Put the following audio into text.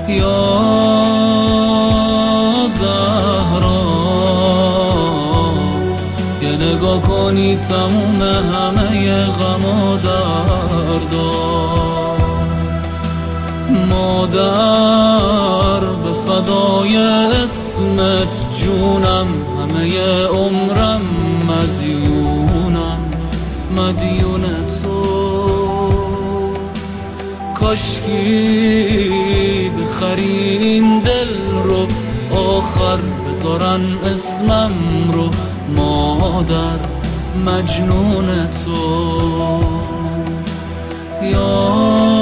یا زهرا یه نگاه کنی تموم همه غم و دردا. مادر به فدای اسمت جونم، همه عمرم مدیون تو. کاشکی بخری این دل رو، آخر بذارن اسمم رو، مادر مجنون تو. یا